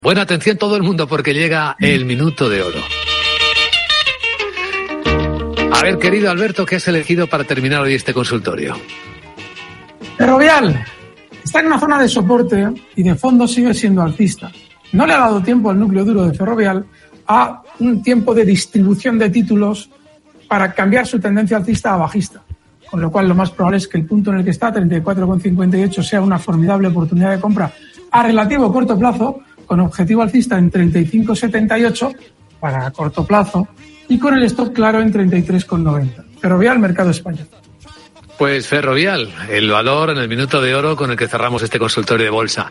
Buena atención todo el mundo porque llega el minuto de oro. A ver, querido Alberto, ¿qué has elegido para terminar hoy este consultorio? Ferrovial está en una zona de soporte y de fondo sigue siendo alcista. No le ha dado tiempo al núcleo duro de Ferrovial a un tiempo de distribución de títulos para cambiar su tendencia alcista a bajista. Con lo cual lo más probable es que el punto en el que está, 34,58, sea una formidable oportunidad de compra a relativo corto plazo, con objetivo alcista en 35,78 para corto plazo y con el stop claro en 33,90. Ferrovial, mercado español. Pues Ferrovial, el valor en el minuto de oro con el que cerramos este consultorio de bolsa.